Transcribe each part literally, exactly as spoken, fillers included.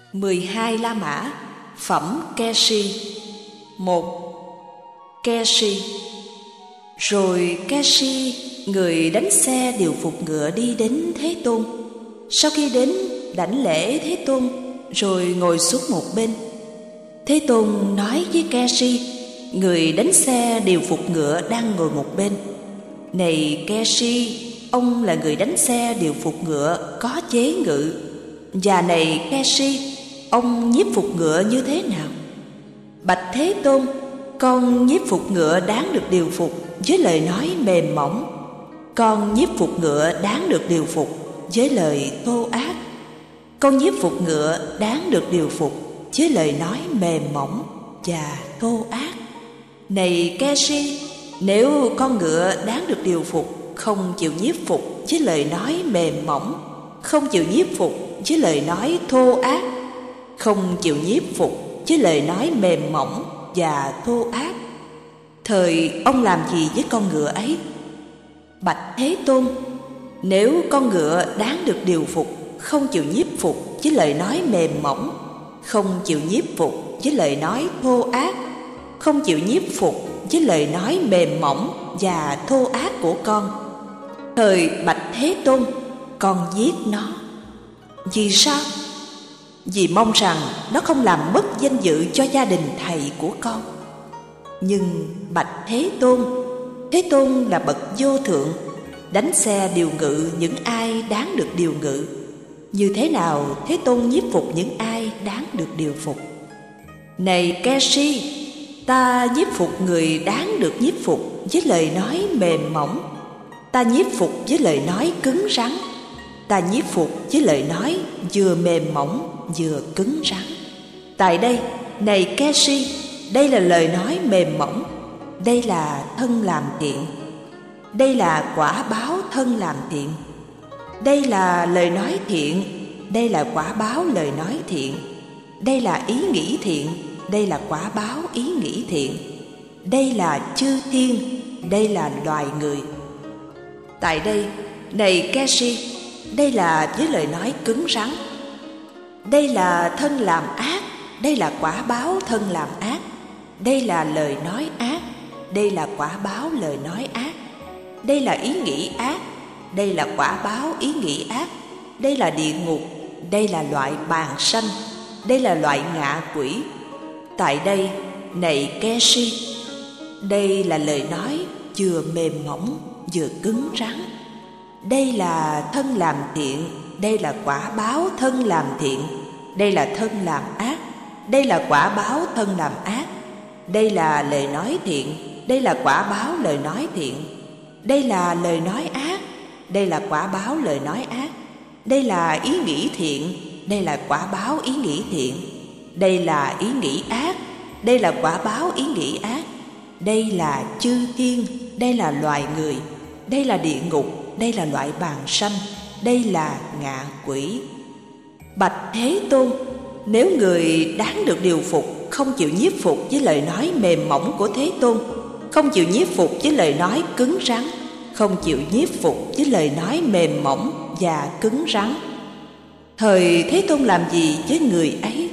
mười hai La Mã, phẩm Keshi. Một. Keshi. Rồi Keshi, người đánh xe điều phục ngựa, đi đến Thế Tôn. Sau khi đến đảnh lễ Thế Tôn, rồi ngồi xuống một bên. Thế Tôn nói với Keshi, người đánh xe điều phục ngựa đang ngồi một bên: Này Keshi, ông là người đánh xe điều phục ngựa có chế ngự. Và này Keshi, ông nhiếp phục ngựa như thế nào? Bạch Thế Tôn, con nhiếp phục ngựa đáng được điều phục với lời nói mềm mỏng. Con nhiếp phục ngựa đáng được điều phục với lời thô ác. Con nhiếp phục ngựa đáng được điều phục với lời nói mềm mỏng và thô ác. Này Keshi, nếu con ngựa đáng được điều phục không chịu nhiếp phục với lời nói mềm mỏng, không chịu nhiếp phục với lời nói thô ác, không chịu nhiếp phục với lời nói mềm mỏng và thô ác, thời ông làm gì với con ngựa ấy? Bạch Thế Tôn, nếu con ngựa đáng được điều phục không chịu nhiếp phục với lời nói mềm mỏng, không chịu nhiếp phục với lời nói thô ác, không chịu nhiếp phục với lời nói mềm mỏng và thô ác của con, thời Bạch Thế Tôn, con giết nó. Vì sao? Vì mong rằng nó không làm mất danh dự cho gia đình thầy của con. Nhưng bạch Thế Tôn, Thế Tôn là bậc vô thượng, đánh xe điều ngự những ai đáng được điều ngự. Như thế nào Thế Tôn nhiếp phục những ai đáng được điều phục? Này Keshi, ta nhiếp phục người đáng được nhiếp phục với lời nói mềm mỏng. Ta nhiếp phục với lời nói cứng rắn. Ta nhiếp phục với lời nói vừa mềm mỏng vừa cứng rắn. Tại đây, này Keshi, đây là lời nói mềm mỏng. Đây là thân làm thiện. Đây là quả báo thân làm thiện. Đây là lời nói thiện. Đây là quả báo lời nói thiện. Đây là ý nghĩ thiện. Đây là quả báo ý nghĩ thiện. Đây là chư thiên. Đây là loài người. Tại đây, này Keshi, đây là với lời nói cứng rắn. Đây là thân làm ác. Đây là quả báo thân làm ác. Đây là lời nói ác. Đây là quả báo lời nói ác. Đây là ý nghĩ ác. Đây là quả báo ý nghĩ ác. Đây là địa ngục. Đây là loại bàn sanh. Đây là loại ngạ quỷ. Tại đây, này Keshi, đây là lời nói vừa mềm mỏng vừa cứng rắn. Đây là thân làm thiện. Đây là quả báo thân làm thiện. Đây là thân làm ác. Đây là quả báo thân làm ác. Đây là lời nói thiện. Đây là quả báo lời nói thiện. Đây là lời nói ác. Đây là quả báo lời nói ác. Đây là ý nghĩ thiện. Đây là quả báo ý nghĩ thiện. Đây là ý nghĩ ác. Đây là quả báo ý nghĩ ác. Đây là chư thiên. Đây là loài người. Đây là địa ngục. Đây là loại bàn sanh. Đây là ngạ quỷ. Bạch Thế Tôn, nếu người đáng được điều phục không chịu nhiếp phục với lời nói mềm mỏng của Thế Tôn, không chịu nhiếp phục với lời nói cứng rắn, không chịu nhiếp phục với lời nói mềm mỏng và cứng rắn, thời Thế Tôn làm gì với người ấy?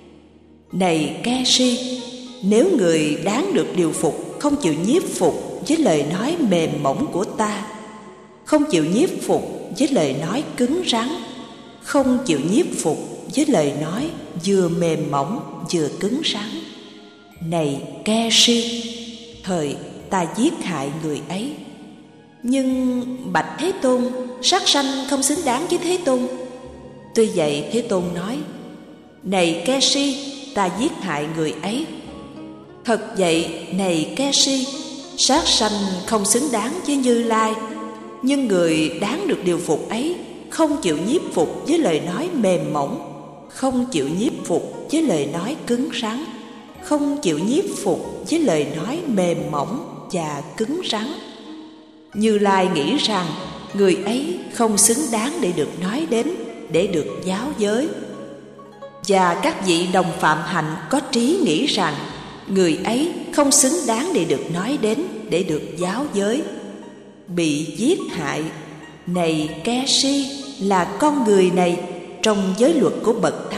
Này Keshi, nếu người đáng được điều phục không chịu nhiếp phục với lời nói mềm mỏng của ta, không chịu nhiếp phục với lời nói cứng rắn, không chịu nhiếp phục với lời nói vừa mềm mỏng vừa cứng rắn, này Keshi, thời ta giết hại người ấy. Nhưng bạch Thế Tôn, sát sanh không xứng đáng với Thế Tôn. Tuy vậy Thế Tôn nói, này Keshi, ta giết hại người ấy. Thật vậy, này Keshi, sát sanh không xứng đáng với Như Lai. Nhưng người đáng được điều phục ấy không chịu nhiếp phục với lời nói mềm mỏng, không chịu nhiếp phục với lời nói cứng rắn, không chịu nhiếp phục với lời nói mềm mỏng và cứng rắn. Như Lai nghĩ rằng người ấy không xứng đáng để được nói đến, để được giáo giới. Và các vị đồng phạm hạnh có trí nghĩ rằng người ấy không xứng đáng để được nói đến, để được giáo giới. Bị giết hại, này Keshi, là con người này trong giới luật của bậc thánh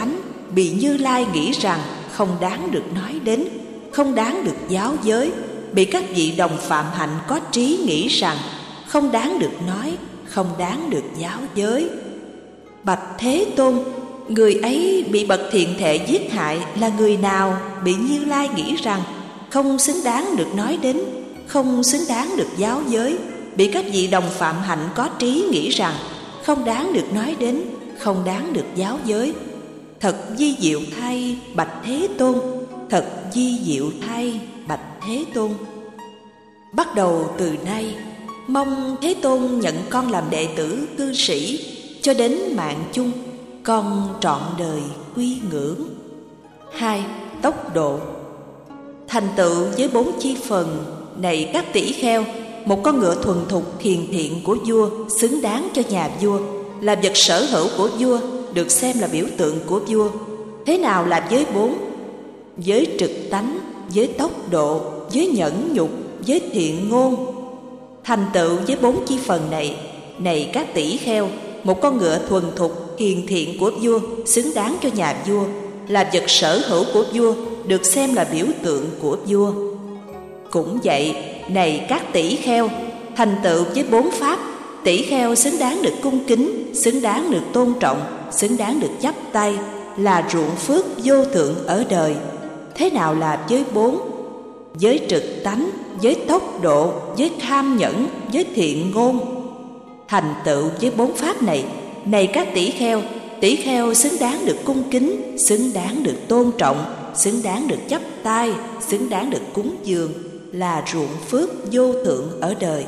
bị Như Lai nghĩ rằng không đáng được nói đến, không đáng được giáo giới, bị các vị đồng phạm hạnh có trí nghĩ rằng không đáng được nói, không đáng được giáo giới. Bạch Thế Tôn, người ấy bị bậc thiện thể giết hại là người nào bị Như Lai nghĩ rằng không xứng đáng được nói đến, không xứng đáng được giáo giới, bị các vị đồng phạm hạnh có trí nghĩ rằng không đáng được nói đến, không đáng được giáo giới. Thật vi diệu thay, Bạch Thế Tôn, thật vi diệu thay, Bạch Thế Tôn. Bắt đầu từ nay, mong Thế Tôn nhận con làm đệ tử cư sĩ, cho đến mạng chung, con trọn đời quy ngưỡng. Hai, tốc độ. Thành tựu với bốn chi phần, này các tỷ kheo, một con ngựa thuần thục hiền thiện của vua, xứng đáng cho nhà vua, là vật sở hữu của vua, được xem là biểu tượng của vua. Thế nào là giới bốn? Giới trực tánh, giới tốc độ, giới nhẫn nhục, giới thiện ngôn. Thành tựu với bốn chi phần này, này các tỷ kheo, một con ngựa thuần thục hiền thiện của vua, xứng đáng cho nhà vua, là vật sở hữu của vua, được xem là biểu tượng của vua. Cũng vậy, này các tỷ kheo, thành tựu với bốn pháp, tỷ kheo xứng đáng được cung kính, xứng đáng được tôn trọng, xứng đáng được chắp tay, là ruộng phước vô thượng ở đời. Thế nào là giới bốn? Giới trực tánh, giới tốc độ, giới tham nhẫn, giới thiện ngôn. Thành tựu với bốn pháp này, này các tỷ kheo, tỷ kheo xứng đáng được cung kính, xứng đáng được tôn trọng, xứng đáng được chắp tay, xứng đáng được cúng dường, là ruộng phước vô thượng ở đời.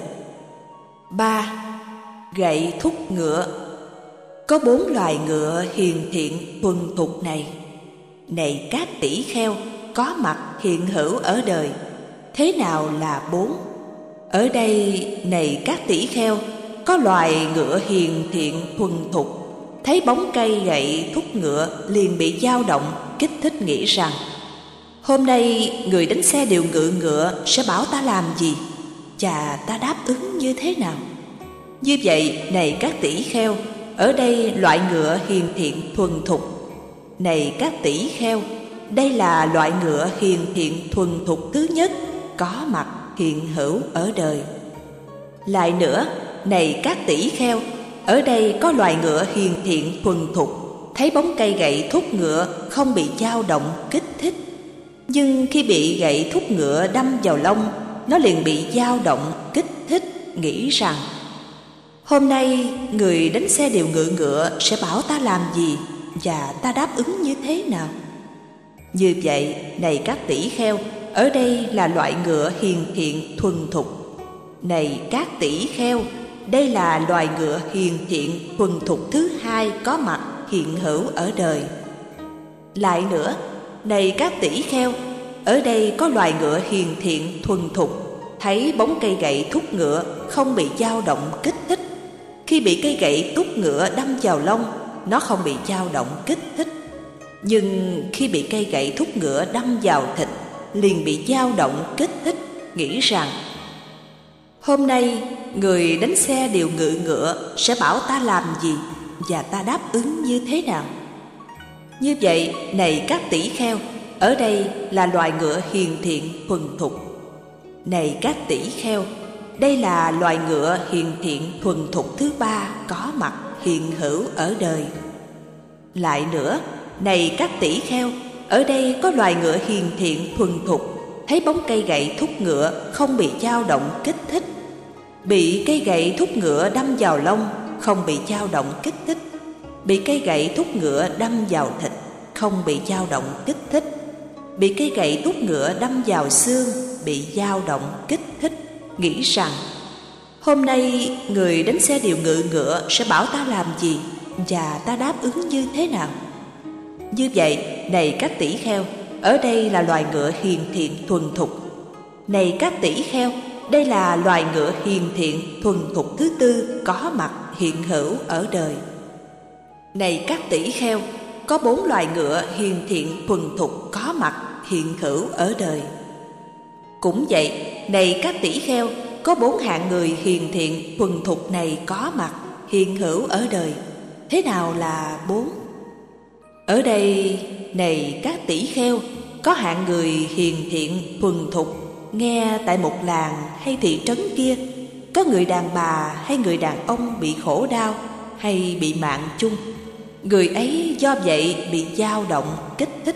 Ba, gậy thúc ngựa. Có bốn loài ngựa hiền thiện thuần thục này, này các tỷ kheo, có mặt hiện hữu ở đời. Thế nào là bốn? Ở đây, này các tỷ kheo, có loài ngựa hiền thiện thuần thục, thấy bóng cây gậy thúc ngựa liền bị dao động, kích thích nghĩ rằng hôm nay người đánh xe điều ngự ngựa sẽ bảo ta làm gì, chà, ta đáp ứng như thế nào? Như vậy, này các tỷ kheo, ở đây loại ngựa hiền thiện thuần thục. Này các tỷ kheo, đây là loại ngựa hiền thiện thuần thục thứ nhất, có mặt hiện hữu ở đời. Lại nữa, này các tỷ kheo, ở đây có loài ngựa hiền thiện thuần thục, thấy bóng cây gậy thúc ngựa không bị dao động kích thích. Nhưng khi bị gậy thúc ngựa đâm vào lông, nó liền bị dao động kích thích, nghĩ rằng hôm nay người đánh xe điều ngự ngựa sẽ bảo ta làm gì, và ta đáp ứng như thế nào? Như vậy, này các tỷ kheo, ở đây là loại ngựa hiền thiện thuần thục. Này các tỷ kheo, đây là loài ngựa hiền thiện thuần thục thứ hai có mặt hiện hữu ở đời. Lại nữa, này các tỷ kheo, ở đây có loài ngựa hiền thiện thuần thục, thấy bóng cây gậy thúc ngựa không bị dao động kích thích. Khi bị cây gậy thúc ngựa đâm vào lông, nó không bị dao động kích thích. Nhưng khi bị cây gậy thúc ngựa đâm vào thịt, liền bị dao động kích thích, nghĩ rằng hôm nay người đánh xe điều ngự ngựa sẽ bảo ta làm gì, và ta đáp ứng như thế nào? Như vậy, này các tỷ kheo, ở đây là loài ngựa hiền thiện thuần thục. Này các tỷ kheo, đây là loài ngựa hiền thiện thuần thục thứ ba có mặt hiện hữu ở đời. Lại nữa, này các tỷ kheo, ở đây có loài ngựa hiền thiện thuần thục, thấy bóng cây gậy thúc ngựa không bị dao động kích thích. Bị cây gậy thúc ngựa đâm vào lông, không bị dao động kích thích. Bị cây gậy thúc ngựa đâm vào thịt, không bị dao động kích thích. Bị cây gậy thúc ngựa đâm vào xương, bị dao động kích thích, nghĩ rằng hôm nay người đánh xe điều ngự ngựa sẽ bảo ta làm gì, và ta đáp ứng như thế nào? Như vậy, này các tỷ kheo, ở đây là loài ngựa hiền thiện thuần thục. Này các tỷ kheo, đây là loài ngựa hiền thiện thuần thục thứ tư có mặt hiện hữu ở đời. Này các tỷ kheo, có bốn loài ngựa hiền thiện thuần thục có mặt hiện hữu ở đời. Cũng vậy, này các tỷ kheo, có bốn hạng người hiền thiện thuần thục này có mặt hiện hữu ở đời. Thế nào là bốn? Ở đây, này các tỷ kheo, có hạng người hiền thiện thuần thục, nghe tại một làng hay thị trấn kia, có người đàn bà hay người đàn ông bị khổ đau hay bị mạng chung. Người ấy do vậy bị dao động, kích thích.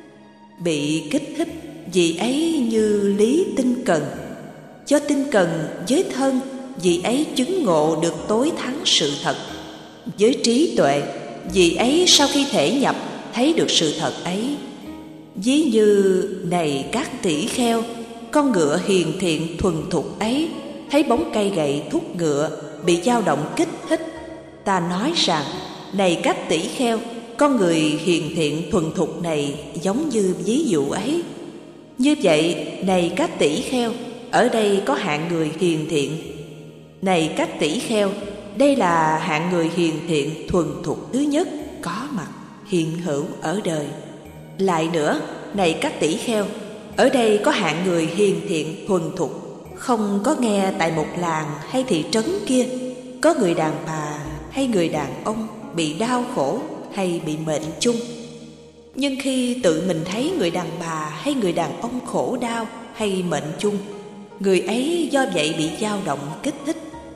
Bị kích thích vì ấy như lý tinh cần. Do tinh cần với thân, vì ấy chứng ngộ được tối thắng sự thật. Với trí tuệ, vì ấy sau khi thể nhập thấy được sự thật ấy. Ví như này các tỷ kheo, con ngựa hiền thiện thuần thục ấy thấy bóng cây gậy thúc ngựa bị dao động kích thích. Ta nói rằng, này các tỷ kheo, con người hiền thiện thuần thục này giống như ví dụ ấy. Như vậy, này các tỷ kheo, ở đây có hạng người hiền thiện. Này các tỷ kheo, đây là hạng người hiền thiện thuần thục thứ nhất có mặt hiện hữu ở đời. Lại nữa, này các tỷ kheo, ở đây có hạng người hiền thiện thuần thục, không có nghe tại một làng hay thị trấn kia, có người đàn bà hay người đàn ông bị đau khổ hay bị mệnh chung. Nhưng khi tự mình thấy người đàn bà hay người đàn ông khổ đau hay mệnh chung, người ấy do vậy bị dao động kích thích.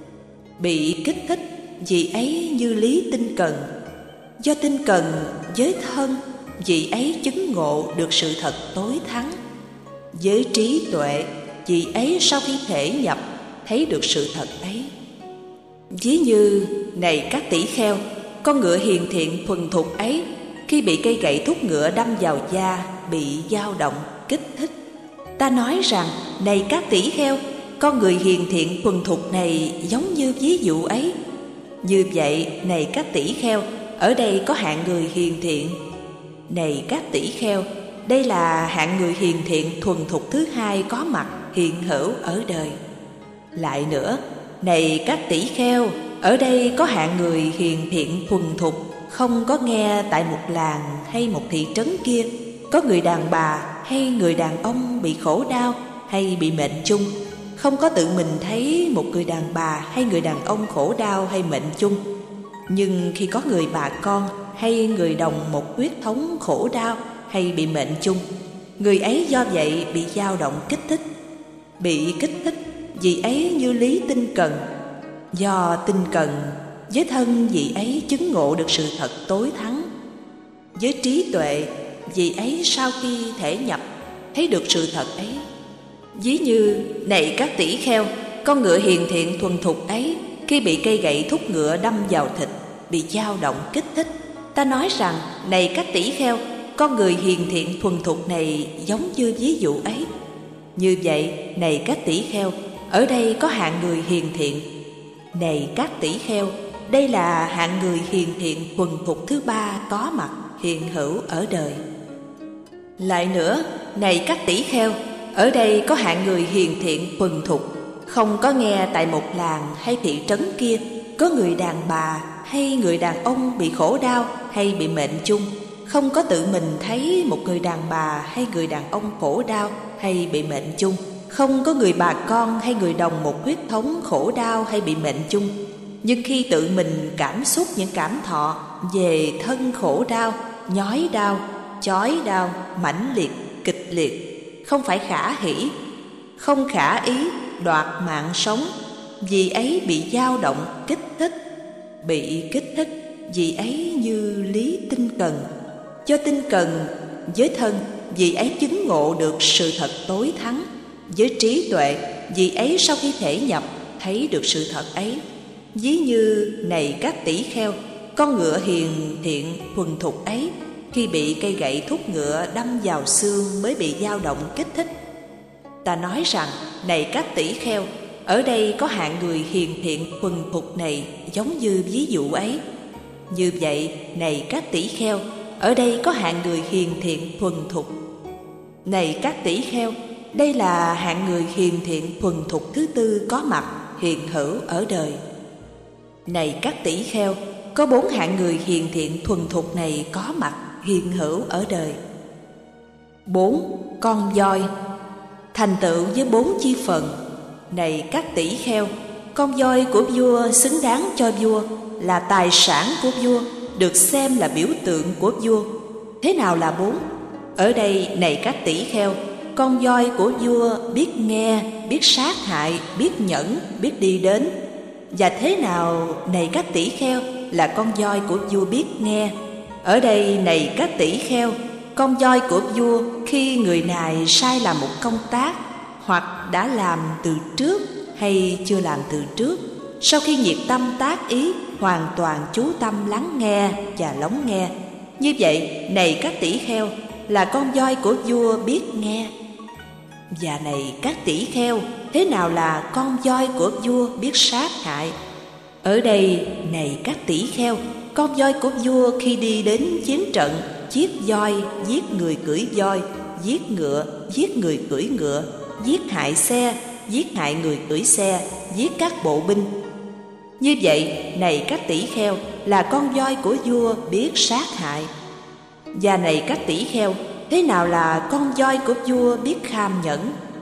Bị kích thích vì ấy như lý tinh cần. Do tinh cần với thân, vì ấy chứng ngộ được sự thật tối thắng. Với trí tuệ, vì ấy sau khi thể nhập thấy được sự thật ấy. Ví như này các tỷ kheo, con ngựa hiền thiện thuần thục ấy khi bị cây gậy thúc ngựa đâm vào da bị dao động kích thích. Ta nói rằng, này các tỷ kheo, con người hiền thiện thuần thục này giống như ví dụ ấy. Như vậy, này các tỷ kheo, ở đây có hạng người hiền thiện. Này các tỷ kheo, đây là hạng người hiền thiện thuần thục thứ hai có mặt hiện hữu ở đời. Lại nữa, này các tỷ kheo, ở đây có hạng người hiền thiện thuần thục, không có nghe tại một làng hay một thị trấn kia, có người đàn bà hay người đàn ông bị khổ đau hay bị mệnh chung, không có tự mình thấy một người đàn bà hay người đàn ông khổ đau hay mệnh chung. Nhưng khi có người bà con hay người đồng một huyết thống khổ đau hay bị mệnh chung, người ấy do vậy bị dao động kích thích. Bị kích thích vì ấy như lý tinh cần. Do tinh cần với thân, vì ấy chứng ngộ được sự thật tối thắng. Với trí tuệ, vì ấy sau khi thể nhập thấy được sự thật ấy. Ví như này các tỷ kheo, con ngựa hiền thiện thuần thục ấy khi bị cây gậy thúc ngựa đâm vào thịt bị dao động kích thích. Ta nói rằng, này các tỷ kheo, con người hiền thiện thuần thục này giống như ví dụ ấy. Như vậy, này các tỷ kheo, ở đây có hạng người hiền thiện. Này các tỷ kheo, đây là hạng người hiền thiện thuần thục thứ ba có mặt hiện hữu ở đời. Lại nữa, này các tỷ kheo, ở đây có hạng người hiền thiện thuần thục, không có nghe tại một làng hay thị trấn kia, có người đàn bà hay người đàn ông bị khổ đau hay bị mệnh chung, không có tự mình thấy một người đàn bà hay người đàn ông khổ đau hay bị mệnh chung, không có người bà con hay người đồng một huyết thống khổ đau hay bị mệnh chung. Nhưng khi tự mình cảm xúc những cảm thọ về thân khổ đau, nhói đau, chói đau, mãnh liệt, kịch liệt, không phải khả hỷ, không khả ý, đoạt mạng sống, vì ấy bị dao động kích thích. Bị kích thích vì ấy như lý tinh cần. Do tinh cần với thân, vì ấy chứng ngộ được sự thật tối thắng. Với trí tuệ, vì ấy sau khi thể nhập thấy được sự thật ấy. Ví như này các tỷ kheo, con ngựa hiền thiện thuần thục ấy khi bị cây gậy thúc ngựa đâm vào xương mới bị dao động kích thích. Ta nói rằng, này các tỷ kheo, ở đây có hạng người hiền thiện thuần thục này giống như ví dụ ấy. Như vậy, này các tỷ kheo, ở đây có hạng người hiền thiện thuần thục. Này các tỷ kheo, đây là hạng người hiền thiện thuần thục thứ tư có mặt hiện hữu ở đời. Này các tỷ kheo, có bốn hạng người hiền thiện thuần thục này có mặt hiện hữu ở đời. Bốn, con voi. Thành tựu với bốn chi phần. Này các tỷ kheo, con voi của vua xứng đáng cho vua, là tài sản của vua, được xem là biểu tượng của vua, thế nào là bốn? Ở đây này các tỷ kheo, con voi của vua biết nghe, biết sát hại, biết nhẫn, biết đi đến. Và thế nào này các tỷ kheo là con voi của vua biết nghe? Ở đây này các tỷ kheo, con voi của vua khi người này sai làm một công tác, hoặc đã làm từ trước hay chưa làm từ trước, sau khi nhiệt tâm tác ý, hoàn toàn chú tâm lắng nghe và lắng nghe. Như vậy này các tỷ kheo là con voi của vua biết nghe. Và này các tỷ kheo, thế nào là con voi của vua biết sát hại? Ở đây này các tỷ kheo, con voi của vua khi đi đến chiến trận, giết voi, giết người cưỡi voi, giết ngựa, giết người cưỡi ngựa, giết hại xe, giết hại người cưỡi xe, giết các bộ binh. Như vậy này các tỷ kheo là con voi của vua biết sát hại. Và này các tỷ kheo, thế nào là con voi của vua biết kham nhẫn?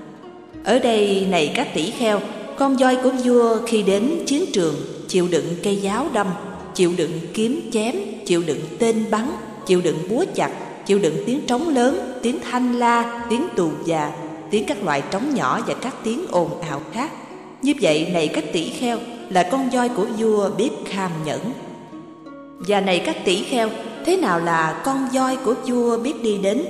Ở đây này các tỷ kheo, con voi của vua khi đến chiến trường chịu đựng cây giáo đâm, chịu đựng kiếm chém, chịu đựng tên bắn, chịu đựng búa chặt, chịu đựng tiếng trống lớn, tiếng thanh la, tiếng tù già, tiếng các loại trống nhỏ và các tiếng ồn ào khác. Như vậy này các tỷ kheo là con voi của vua biết kham nhẫn. Và này các tỷ kheo, thế nào là con voi của vua biết đi đến?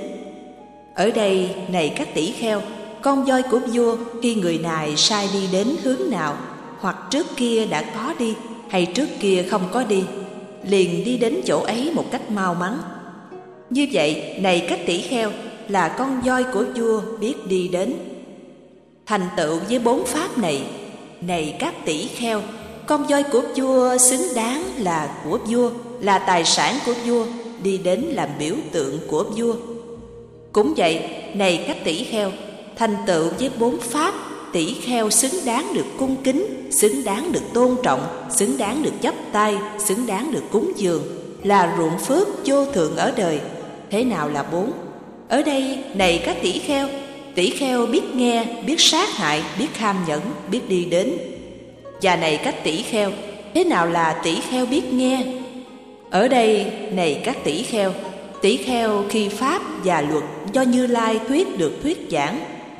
Ở đây này các tỷ kheo, con voi của vua khi người này sai đi đến hướng nào, hoặc trước kia đã có đi hay trước kia không có đi, liền đi đến chỗ ấy một cách mau mắn. Như vậy này các tỷ kheo là con voi của vua biết đi đến. Thành tựu với bốn pháp này, này các tỷ kheo, con voi của vua xứng đáng là của vua, là tài sản của vua, đi đến làm biểu tượng của vua. Cũng vậy, này các tỷ kheo, thành tựu với bốn pháp, tỷ kheo xứng đáng được cung kính, xứng đáng được tôn trọng, xứng đáng được chắp tay, xứng đáng được cúng dường, là ruộng phước vô thượng ở đời. Thế nào là bốn? Ở đây này các tỷ kheo, tỷ kheo biết nghe, biết sát hại, biết kham nhẫn, biết đi đến. Và này các tỷ kheo, thế nào là tỷ kheo biết nghe? Ở đây này các tỷ kheo, tỷ kheo khi pháp và luật do Như Lai thuyết được thuyết giảng,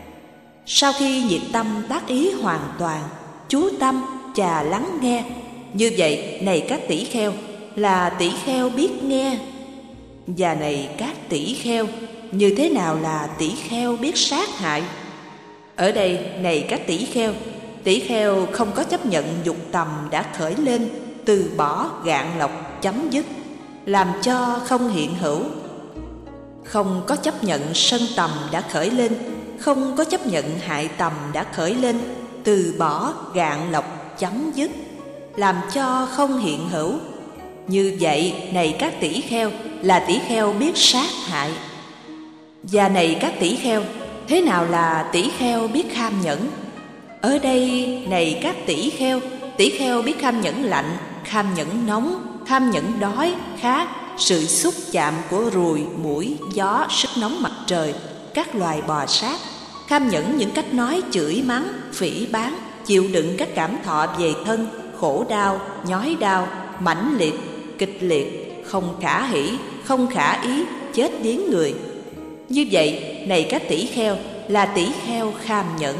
sau khi nhiệt tâm tác ý hoàn toàn, chú tâm và lắng nghe. Như vậy này các tỷ kheo là tỷ kheo biết nghe. Và này các tỷ kheo, như thế nào là tỷ kheo biết sát hại? Ở đây này các tỷ kheo, tỷ kheo không có chấp nhận dục tầm đã khởi lên, từ bỏ gạn lọc chấm dứt, làm cho không hiện hữu. Không có chấp nhận sân tầm đã khởi lên, không có chấp nhận hại tầm đã khởi lên, từ bỏ gạn lọc chấm dứt, làm cho không hiện hữu. Như vậy này các tỷ kheo là tỷ kheo biết sát hại. Và này các tỷ kheo, thế nào là tỷ kheo biết kham nhẫn? Ở đây này các tỷ kheo, tỷ kheo biết kham nhẫn lạnh, kham nhẫn nóng, kham nhẫn đói, khát, sự xúc chạm của ruồi, muỗi, gió, sức nóng mặt trời, các loài bò sát, kham nhẫn những cách nói chửi mắng, phỉ báng, chịu đựng các cảm thọ về thân, khổ đau, nhói đau, mãnh liệt, kịch liệt, không khả hỷ, không khả ý, chết điếng người. Như vậy này các tỷ kheo là tỷ kheo kham nhẫn.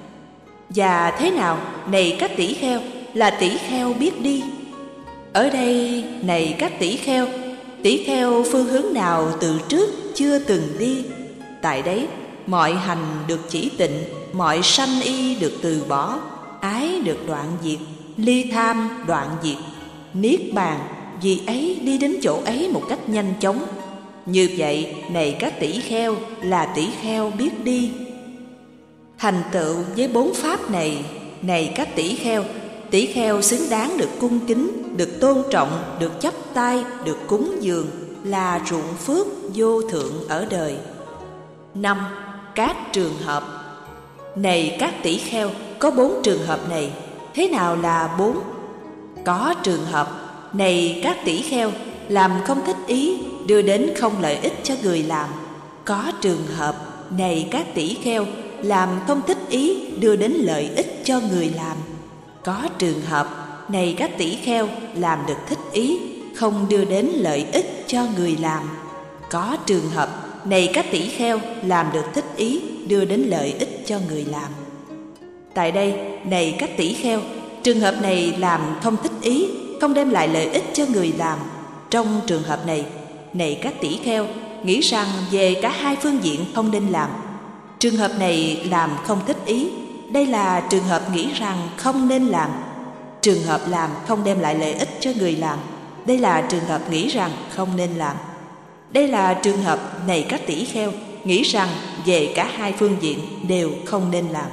Và thế nào này các tỷ kheo là tỷ kheo biết đi? Ở đây này các tỷ kheo, tỷ kheo phương hướng nào từ trước chưa từng đi, tại đấy mọi hành được chỉ tịnh, mọi sanh y được từ bỏ, ái được đoạn diệt, ly tham đoạn diệt, niết bàn, vì ấy đi đến chỗ ấy một cách nhanh chóng. Như vậy này các tỷ kheo là tỷ kheo biết đi. Thành tựu với bốn pháp này, này các tỷ kheo, tỷ kheo xứng đáng được cung kính, được tôn trọng, được chắp tay, được cúng dường, là ruộng phước vô thượng ở đời. Năm. Các trường hợp. Này các tỷ kheo, có bốn trường hợp này. Thế nào là bốn? Có trường hợp này các tỷ kheo làm không thích ý, đưa đến không lợi ích cho người làm. Có trường hợp này các tỷ kheo làm không thích ý, đưa đến lợi ích cho người làm. Có trường hợp này các tỷ kheo làm được thích ý, không đưa đến lợi ích cho người làm. có trường hợp này các tỷ kheo làm được thích ý, đưa đến lợi ích cho người làm. Tại đây, này các tỷ kheo, trường hợp này làm không thích ý, không đem lại lợi ích cho người làm. Trong trường hợp này, này các tỷ kheo, nghĩ rằng về cả hai phương diện không nên làm. Trường hợp này làm không thích ý, đây là trường hợp nghĩ rằng không nên làm. Trường hợp làm không đem lại lợi ích cho người làm, đây là trường hợp nghĩ rằng không nên làm. Đây là trường hợp này các tỷ kheo, nghĩ rằng về cả hai phương diện đều không nên làm.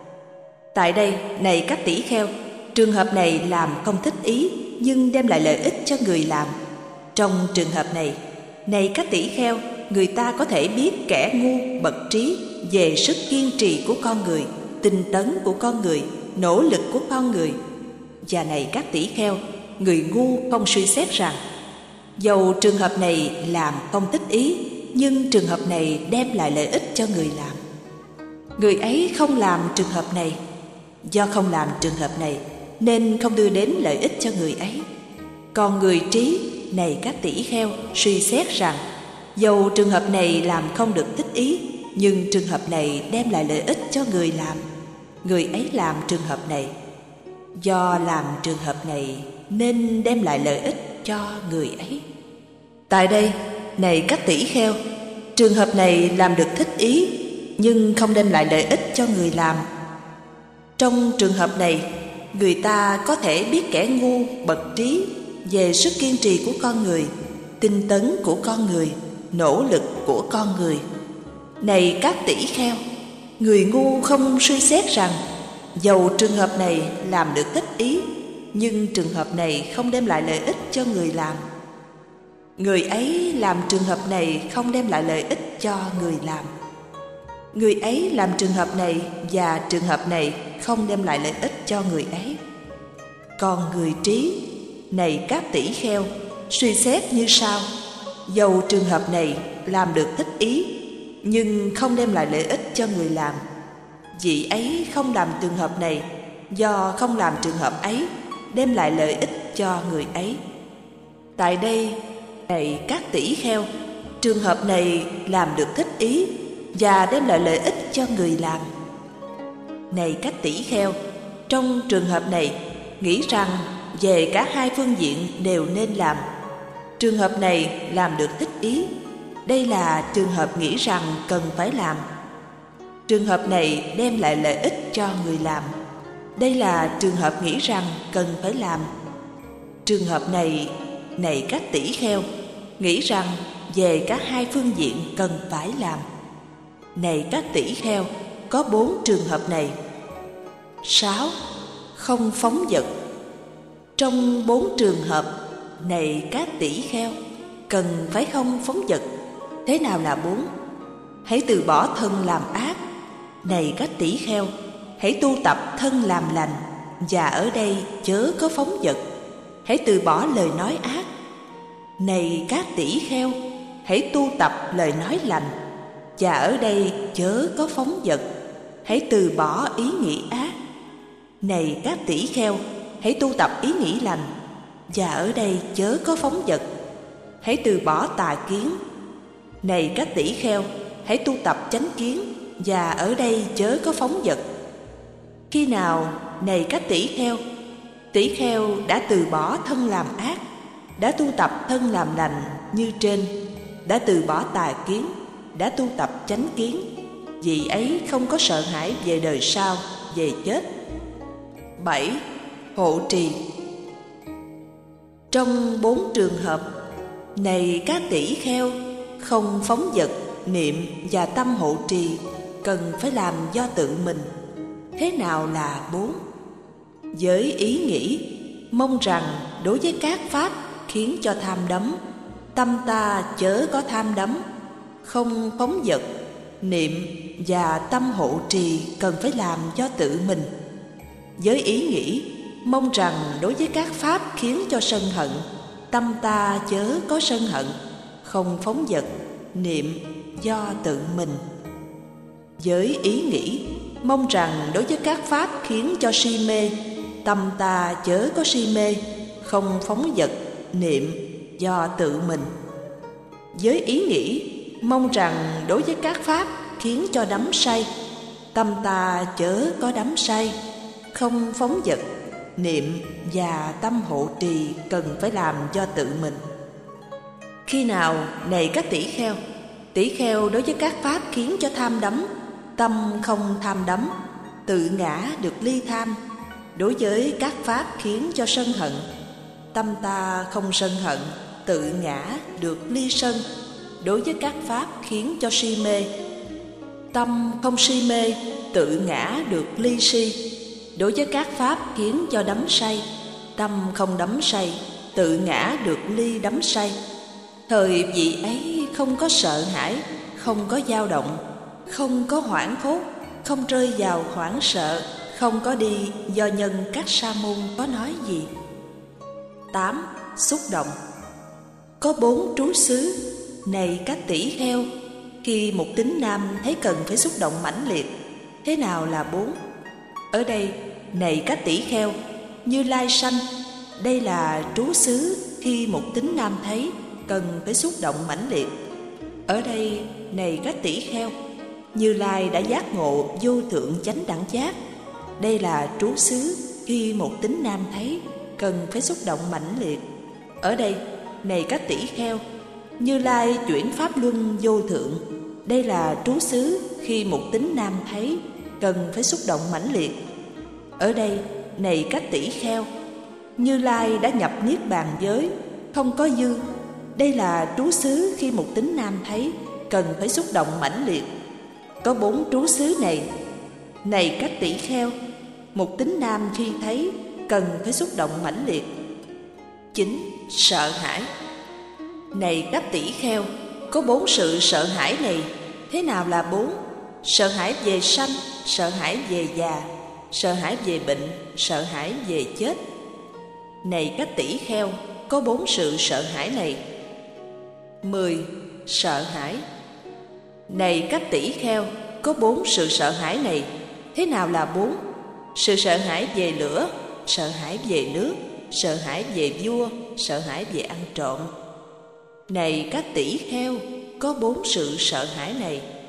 Tại đây, này các tỷ kheo, trường hợp này làm không thích ý, nhưng đem lại lợi ích cho người làm. Trong trường hợp này, này các tỷ kheo, người ta có thể biết kẻ ngu bậc trí về sức kiên trì của con người, tinh tấn của con người, nỗ lực của con người. Và này các tỷ kheo, người ngu không suy xét rằng dầu trường hợp này làm không thích ý, nhưng trường hợp này đem lại lợi ích cho người làm. Người ấy không làm trường hợp này. Do không làm trường hợp này nên không đưa đến lợi ích cho người ấy. Còn người trí, này các tỷ kheo, suy xét rằng dầu trường hợp này làm không được thích ý, nhưng trường hợp này đem lại lợi ích cho người làm. Người ấy làm trường hợp này. Do làm trường hợp này nên đem lại lợi ích cho người ấy. Tại đây, này các tỷ kheo, trường hợp này làm được thích ý, nhưng không đem lại lợi ích cho người làm. Trong trường hợp này, người ta có thể biết kẻ ngu bậc trí về sức kiên trì của con người, tinh tấn của con người, nỗ lực của con người. Này các tỷ kheo, người ngu không suy xét rằng dầu trường hợp này làm được thích ý, nhưng trường hợp này không đem lại lợi ích cho người làm. Người ấy làm trường hợp này không đem lại lợi ích cho người làm. Người ấy làm trường hợp này và trường hợp này không đem lại lợi ích cho người ấy. Còn người trí, này các tỷ kheo, suy xét như sau: dầu trường hợp này làm được thích ý, nhưng không đem lại lợi ích cho người làm, vị ấy không làm trường hợp này, do không làm trường hợp ấy đem lại lợi ích cho người ấy. Tại đây, này các tỷ kheo, trường hợp này làm được thích ý và đem lại lợi ích cho người làm. Này các tỷ kheo, trong trường hợp này nghĩ rằng về cả hai phương diện đều nên làm. Trường hợp này làm được thích ý, đây là trường hợp nghĩ rằng cần phải làm. Trường hợp này đem lại lợi ích cho người làm, đây là trường hợp nghĩ rằng cần phải làm. Trường hợp này, này các tỷ kheo, nghĩ rằng về cả hai phương diện cần phải làm. Này các tỷ kheo, có bốn trường hợp này. Sáu, không phóng dật. Trong bốn trường hợp, này các tỷ kheo, cần phải không phóng dật. Thế nào là bốn? Hãy từ bỏ thân làm ác. Này các tỷ kheo, hãy tu tập thân làm lành, và ở đây chớ có phóng dật. Hãy từ bỏ lời nói ác. Này các tỷ kheo, hãy tu tập lời nói lành, và ở đây chớ có phóng dật. Hãy từ bỏ ý nghĩ ác. Này các tỷ kheo, hãy tu tập ý nghĩ lành, và ở đây chớ có phóng dật. Hãy từ bỏ tà kiến. Này các tỷ kheo, hãy tu tập chánh kiến, và ở đây chớ có phóng dật. Khi nào, này các tỷ kheo, tỷ kheo đã từ bỏ thân làm ác, đã tu tập thân làm lành như trên, đã từ bỏ tà kiến, đã tu tập chánh kiến, vị ấy không có sợ hãi về đời sau, về chết. Bảy, hộ trì. Trong bốn trường hợp, này các tỷ kheo, không phóng dật, niệm và tâm hộ trì cần phải làm do tự mình. Thế nào là bốn? Với ý nghĩ, mong rằng đối với các pháp khiến cho tham đắm, tâm ta chớ có tham đắm. Không phóng dật, niệm và tâm hộ trì cần phải làm do tự mình. Với ý nghĩ, mong rằng đối với các pháp khiến cho sân hận, tâm ta chớ có sân hận. Không phóng dật, niệm do tự mình. Với ý nghĩ, mong rằng đối với các pháp khiến cho si mê, tâm ta chớ có si mê. Không phóng dật, niệm do tự mình. với ý nghĩ mong rằng đối với các pháp khiến cho đắm say, tâm ta chớ có đắm say, không phóng dật, niệm và tâm hộ trì cần phải làm cho tự mình. Khi nào, này các tỷ kheo, tỷ kheo đối với các pháp khiến cho tham đắm, tâm không tham đắm, tự ngã được ly tham. Đối với các pháp khiến cho sân hận, tâm ta không sân hận, tự ngã được ly sân. Đối với các pháp khiến cho si mê, tâm không si mê, tự ngã được ly si. Đối với các pháp khiến cho đắm say, tâm không đắm say, tự ngã được ly đắm say. Thời vị ấy không có sợ hãi, không có dao động, không có hoảng hốt, không rơi vào hoảng sợ, không có đi do nhân các sa môn có nói gì. tám. Xúc động. Có bốn trú xứ, này các tỷ kheo, khi một tín nam thấy cần phải xúc động mãnh liệt. Thế nào là bốn? Ở đây, này các tỷ kheo, Như Lai sanh, đây là trú xứ khi một tín nam thấy cần phải xúc động mãnh liệt. Ở đây, này các tỷ kheo, Như Lai đã giác ngộ vô thượng chánh đẳng giác. Đây là trú xứ khi một tín nam thấy cần phải xúc động mãnh liệt. Ở đây, này các tỷ kheo, Như Lai chuyển pháp luân vô thượng. Đây là trú xứ khi một tín nam thấy cần phải xúc động mãnh liệt. Ở đây, này các tỷ kheo, Như Lai đã nhập niết bàn giới, không có dư. Đây là trú xứ khi một tín nam thấy cần phải xúc động mãnh liệt. Có bốn trú xứ này, này các tỷ kheo, một tín nam khi thấy cần phải xúc động mãnh liệt. chín. Sợ hãi. Này các tỷ kheo, có bốn sự sợ hãi này. Thế nào là bốn? Sợ hãi về sanh, sợ hãi về già, sợ hãi về bệnh, sợ hãi về chết. Này các tỷ kheo, có bốn sự sợ hãi này. mười. Sợ hãi. Này các tỷ kheo, có bốn sự sợ hãi này. Thế nào là bốn? Sự sợ hãi về lửa, sợ hãi về nước, sợ hãi về vua, sợ hãi về ăn trộm. Này các tỷ kheo, có bốn sự sợ hãi này.